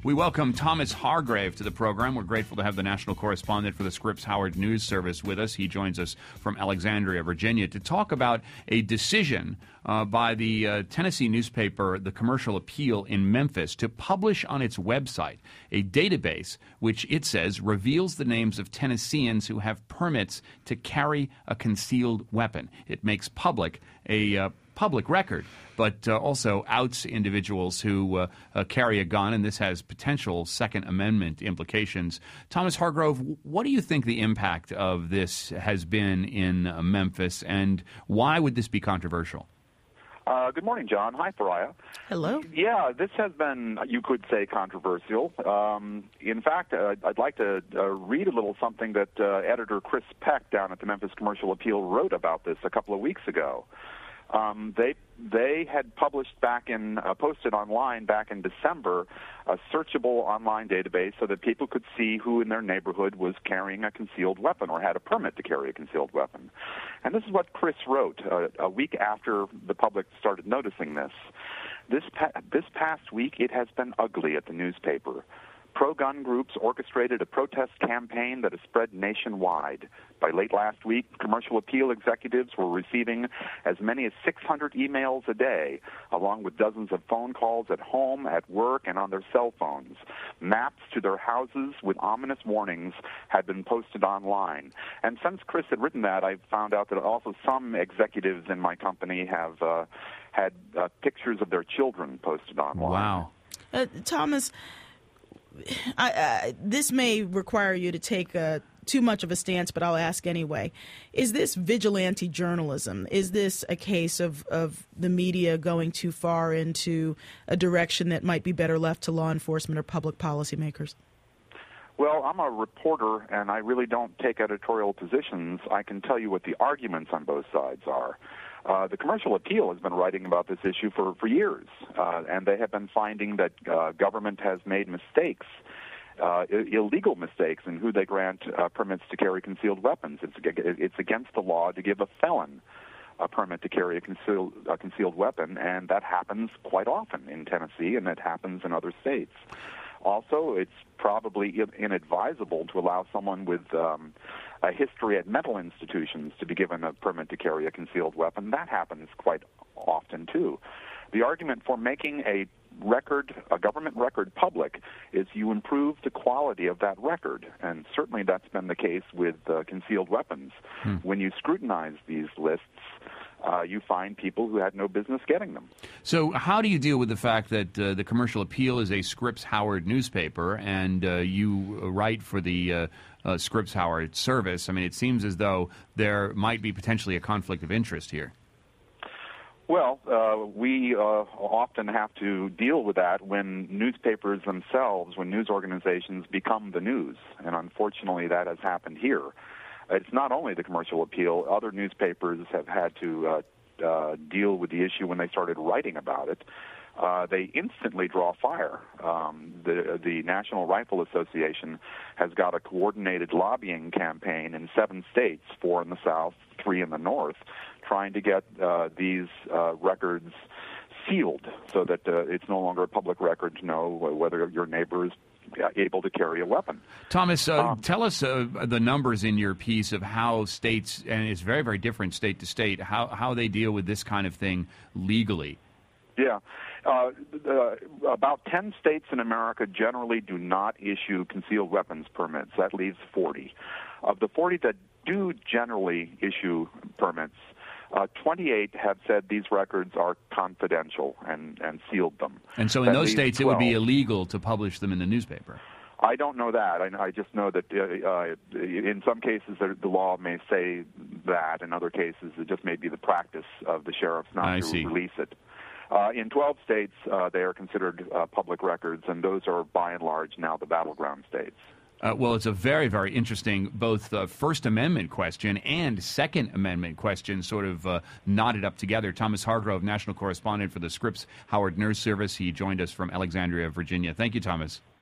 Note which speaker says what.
Speaker 1: We welcome Thomas Hargrave to the program. We're grateful to have the national correspondent for the Scripps Howard News Service with us. He joins us from Alexandria, Virginia, to talk about a decision by the Tennessee newspaper, The Commercial Appeal in Memphis, to publish on its website a database which it says reveals the names of Tennesseans who have permits to carry a concealed weapon. It makes public a public record, but also outs individuals who carry a gun, and this has potential Second Amendment implications. Thomas Hargrove, what do you think the impact of this has been in Memphis, and why would this be controversial?
Speaker 2: Good morning, John. Hi, Pariah.
Speaker 3: Hello.
Speaker 2: Yeah, this has been, you could say, controversial. In fact, I'd like to read a little something that editor Chris Peck down at the Memphis Commercial Appeal wrote about this a couple of weeks ago. They had published posted online back in December a searchable online database so that people could see who in their neighborhood was carrying a concealed weapon or had a permit to carry a concealed weapon. And this is what Chris wrote a week after the public started noticing this. This past week, it has been ugly at the newspaper. Pro-gun groups orchestrated a protest campaign that has spread nationwide. By late last week, Commercial Appeal executives were receiving as many as 600 emails a day, along with dozens of phone calls at home, at work, and on their cell phones. Maps to their houses with ominous warnings had been posted online. And since Chris had written that, I found out that also some executives in my company have had pictures of their children posted online.
Speaker 1: Wow.
Speaker 3: Thomas, this may require you to take too much of a stance, but I'll ask anyway. Is this vigilante journalism? Is this a case of the media going too far into a direction that might be better left to law enforcement or public policymakers?
Speaker 2: Well, I'm a reporter, and I really don't take editorial positions. I can tell you what the arguments on both sides are. The Commercial Appeal has been writing about this issue for years, and they have been finding that government has made mistakes, illegal mistakes in who they grant permits to carry concealed weapons. It's against the law to give a felon a permit to carry a concealed weapon, and that happens quite often in Tennessee, and it happens in other states. Also, it's probably inadvisable to allow someone with a history at mental institutions to be given a permit to carry a concealed weapon. That happens quite often, too. The argument for making a government record public is you improve the quality of that record, and certainly that's been the case with concealed weapons. When you scrutinize these lists, you find people who had no business getting them.
Speaker 1: So how do you deal with the fact that the Commercial Appeal is a Scripps Howard newspaper, and you write for the Scripps Howard service? I mean, it seems as though there might be potentially a conflict of interest here.
Speaker 2: Well, we often have to deal with that when newspapers themselves, when news organizations become the news, and unfortunately that has happened here. It's not only the Commercial Appeal. Other newspapers have had to deal with the issue when they started writing about it. They instantly draw fire. The National Rifle Association has got a coordinated lobbying campaign in 7 states, 4 in the South, 3 in the North, trying to get these records sealed so that it's no longer a public record to know whether your neighbor is able to carry a weapon.
Speaker 1: Thomas, tell us the numbers in your piece of how states, and it's very, very different state to state, how they deal with this kind of thing legally.
Speaker 2: Yeah. About 10 states in America generally do not issue concealed weapons permits. That leaves 40. Of the 40 that do generally issue permits, 28 have said these records are confidential and sealed them.
Speaker 1: And so in those states, 12. It would be illegal to publish them in the newspaper.
Speaker 2: I don't know that. I just know that in some cases the law may say that. In other cases, it just may be the practice of the sheriffs not to release it. In 12 states, they are considered public records, and those are by and large now the battleground states.
Speaker 1: Well, it's a very, very interesting both First Amendment question and Second Amendment question sort of knotted up together. Thomas Hargrove, national correspondent for the Scripps Howard News Service. He joined us from Alexandria, Virginia. Thank you, Thomas.